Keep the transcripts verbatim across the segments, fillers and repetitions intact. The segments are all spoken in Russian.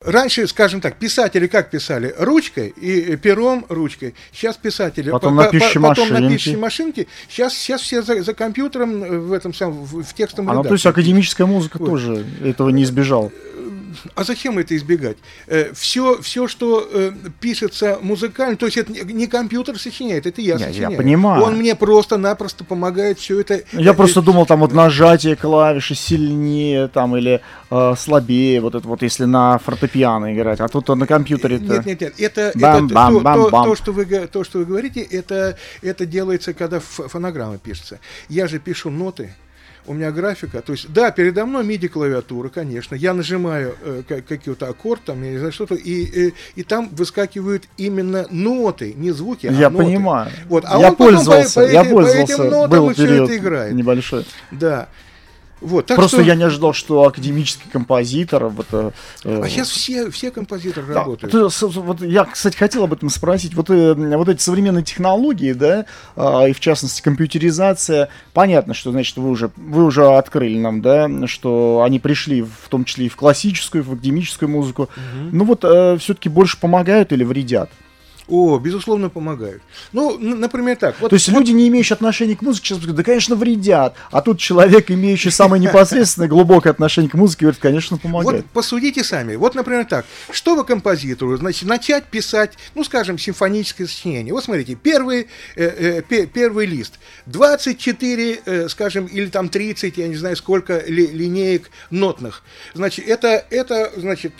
Раньше, скажем так, писатели как писали? Ручкой и пером, ручкой. Сейчас писатели потом, по, на, пишущей по, потом машинке. на пишущей машинке. Сейчас, сейчас все за, за компьютером в этом самом в, в текстовом редакторе. А, ну, то есть академическая музыка вот. тоже этого не избежала. А зачем это избегать? Все, все, что э, пишется музыкально, то есть это не компьютер сочиняет, это я, я сочиняю. Я понимаю. Он мне просто-напросто помогает все это. Я э, просто э, думал, там вот нажатие клавиши сильнее, там, или э, слабее, вот это вот, если на фортепиано играть, а тут на компьютере. Нет, нет, нет, это, бам, это бам, то, бам, то, бам. То, что вы, то, что вы говорите, это, это делается, когда фонограмма пишется. Я же пишу ноты. У меня графика, то есть, да, передо мной миди-клавиатура, конечно, я нажимаю э, какой-то аккорд, там, я не знаю, что-то, и, и, и там выскакивают именно ноты, не звуки, а я ноты. Я понимаю, вот. А я он пользовался, по, по, я по, пользовался, по этим нотам был все период это играет. Небольшой. Да. Вот, так Просто что... я не ожидал, что академический композитор... Вот, э, а сейчас все, все композиторы да, работают. Вот, вот, я, кстати, хотел об этом спросить. Вот, э, вот эти современные технологии, да, э, и в частности компьютеризация, понятно, что, значит, вы уже, вы уже открыли нам, да, что они пришли в том числе и в классическую, и в академическую музыку. Угу. Ну вот э, все-таки больше помогают или вредят? О, безусловно, помогают. Ну, например, так. Вот, То есть вот... люди, не имеющие отношения к музыке, сейчас говорят, да, конечно, вредят. А тут человек, имеющий самое непосредственное, глубокое отношение к музыке, говорит, конечно, помогает. Вот посудите сами. Вот, например, так. Чтобы композитору, значит, начать писать, ну, скажем, симфоническое сочинение. Вот смотрите, первый, э, э, первый лист. двадцать четыре, э, скажем, или там тридцать, я не знаю, сколько ли, линеек нотных. Значит, это, это, значит,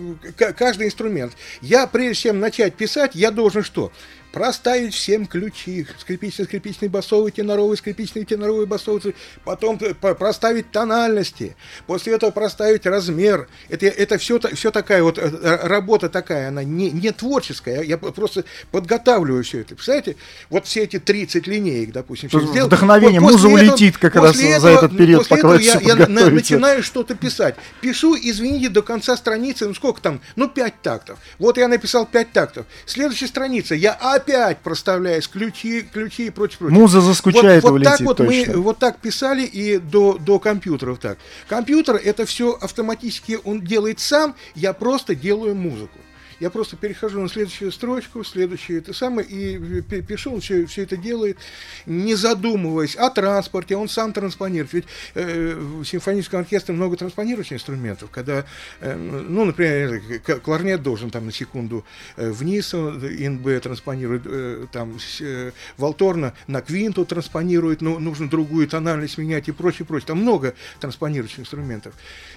э, каждый инструмент. Я, прежде чем начать писать, я должен что? Проставить всем ключи, скрипичный, скрипичный, басовый, теноровый, скрипичный, теноровый, басовый, потом проставить тональности, после этого проставить размер. Это, это все, все такая вот работа такая, она не, не творческая, я просто подготавливаю все это. Представляете, вот все эти тридцать линеек, допустим. Сделал, вдохновение, вот, муза этого, улетит как раз этого, за этот период, пока вы я, я на, начинаю что-то писать. Пишу, извините, до конца страницы, ну сколько там, ну пять тактов. Вот я написал пять тактов. Следующая страница, я опять проставляешь ключи, ключи и прочее, прочее. Муза заскучает, вот, вот улетит, так вот точно. мы вот так писали и до, до компьютеров так. Компьютер это все автоматически он делает сам, я просто делаю музыку. Я просто перехожу на следующую строчку, следующую это самое, и пишу, он все, все это делает, не задумываясь о транспорте, он сам транспонирует. Ведь э, в симфоническом оркестре много транспонирующих инструментов, когда, э, ну, например, кларнет должен там на секунду э, вниз, ин-бэ транспонирует, э, там, э, валторна на квинту транспонирует, но нужно другую тональность менять и прочее, прочее. Там много транспонирующих инструментов.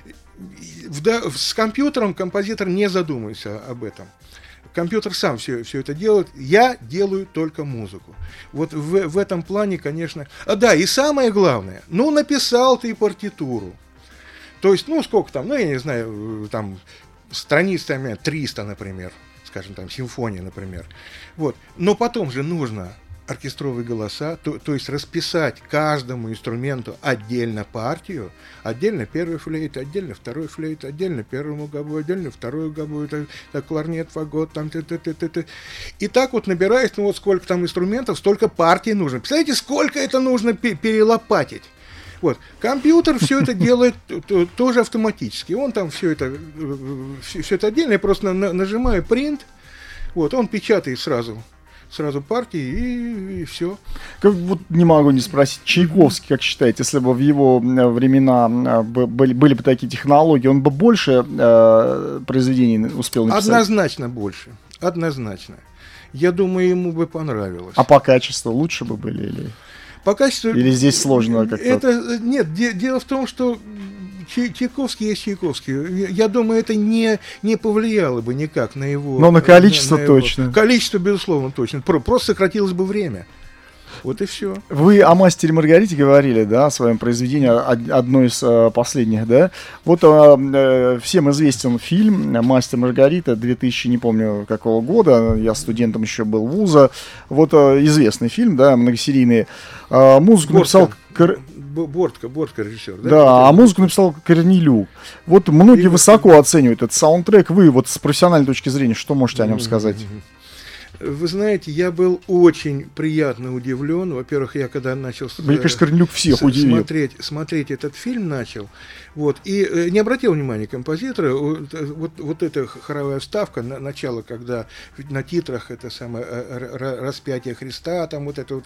В, с компьютером композитор не задумывается об этом. Компьютер сам все, все это делает. Я делаю только музыку. Вот в, в этом плане, конечно... А, да, и самое главное, ну, написал ты партитуру. То есть, ну, сколько там, ну, я не знаю, там, страниц, там, триста, например, скажем, там, симфония, например. Вот. Но потом же нужно... оркестровые голоса, то, то есть расписать каждому инструменту отдельно партию, отдельно первый флейт, отдельно второй флейт, отдельно первому гобою, отдельно второй гобою, так, так, кларнет, фагот, там, т -т -т -т -т. И так вот набираясь, ну вот сколько там инструментов, столько партий нужно. Представляете, сколько это нужно перелопатить? Вот. Компьютер все это делает тоже автоматически. Он там все это, все это отдельно, я просто нажимаю print, вот, он печатает сразу. Сразу партии и, и все. Как, вот не могу не спросить, Чайковский, как считаете, если бы в его времена были, были бы такие технологии, он бы больше э, произведений успел написать? Однозначно больше. Однозначно. Я думаю, ему бы понравилось. А по качеству лучше бы были? Или, по качеству, или здесь сложно как-то? Это, нет, де, дело в том, что Чайковский есть Чайковский. Я думаю, это не, не повлияло бы никак на его... Но на количество на, на точно. Его, количество, безусловно, точно. Просто сократилось бы время. Вот и все. Вы о «Мастере и Маргарите» говорили, да, о своем произведении, одно из э, последних, да. Вот э, всем известен фильм «Мастер и Маргарита» две тысячи, не помню какого года, я студентом еще был вуза. Вот э, известный фильм, да, многосерийный. Э, музыку Бортко. написал... Бортко, Бортко режиссер, да? Да, а музыку написал Корнелюк. Вот многие и высоко это... оценивают этот саундтрек. Вы вот с профессиональной точки зрения, что можете о нем сказать? Вы знаете, я был очень приятно удивлен. Во-первых, я когда начал Мне кажется, Корнелюк всех удивил. Смотреть, смотреть этот фильм начал, вот, и э, не обратил внимания композитора. Вот, вот, вот эта хоровая вставка, на, начало, когда на титрах это самое э, распятие Христа, там вот это вот.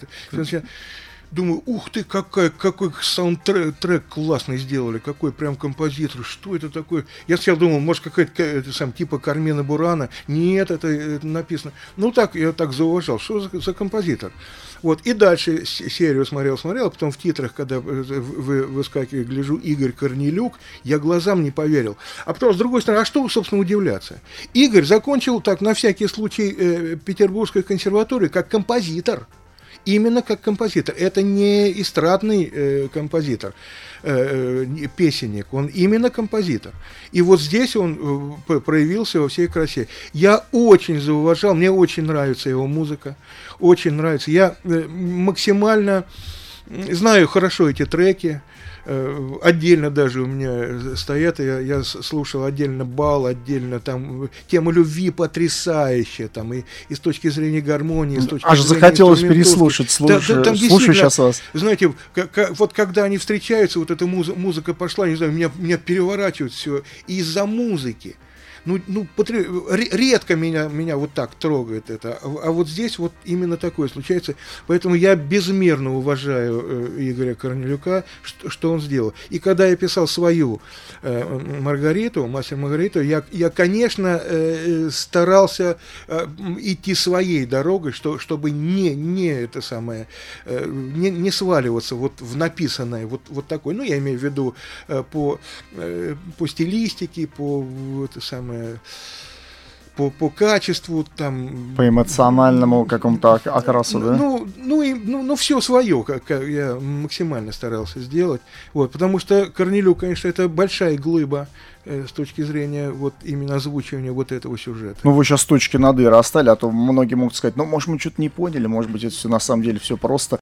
Думаю, ух ты, какой, какой саундтрек классный сделали, какой прям композитор, что это такое? Я сначала думал, может, какая-то это, сам, типа Кармена Бурана. Нет, это, это написано. Ну, так, я так зауважал, что за, за композитор? Вот, и дальше серию смотрел, смотрел, потом в титрах, когда вы, выскакиваю, гляжу, Игорь Корнелюк, я глазам не поверил. А потом, с другой стороны, а что, собственно, удивляться? Игорь закончил, так, на всякий случай, э, Петербургской консерватории как композитор. Именно как композитор. Это не эстрадный э, композитор, э, песенник, он именно композитор. И вот здесь он э, проявился во всей красе. Я очень зауважал, мне очень нравится его музыка, очень нравится. Я э, максимально знаю хорошо эти треки. Отдельно даже у меня стоят, я, я слушал отдельно бал, отдельно там тема любви потрясающая, там и, и с точки зрения гармонии, и с точки Аж зрения захотелось переслушать, слушай, да, да, слушаю сейчас вас. Знаете, как, как, вот когда они встречаются, вот эта музы, музыка пошла, не знаю, меня, меня переворачивает все из-за музыки. Ну, ну потр... редко меня, меня вот так трогает это, а, а вот здесь вот именно такое случается, поэтому я безмерно уважаю э, Игоря Корнелюка, что, что он сделал. И когда я писал свою э, Маргариту, мастер Маргариту, я, я конечно, э, старался э, идти своей дорогой, что, чтобы не, не это самое, э, не, не сваливаться вот в написанное, вот, вот такое, ну, я имею в виду э, по, э, по стилистике, по это самое, По, по качеству, там... По эмоциональному какому-то окрасу, да? Ну, ну, и, ну, ну все свое, как, как я максимально старался сделать. Вот, потому что Корнелюк, конечно, это большая глыба э, с точки зрения вот именно озвучивания вот этого сюжета. Ну, вы сейчас точки над «и» расставили, а то многие могут сказать, ну, может, мы что-то не поняли, может быть, это все на самом деле все просто.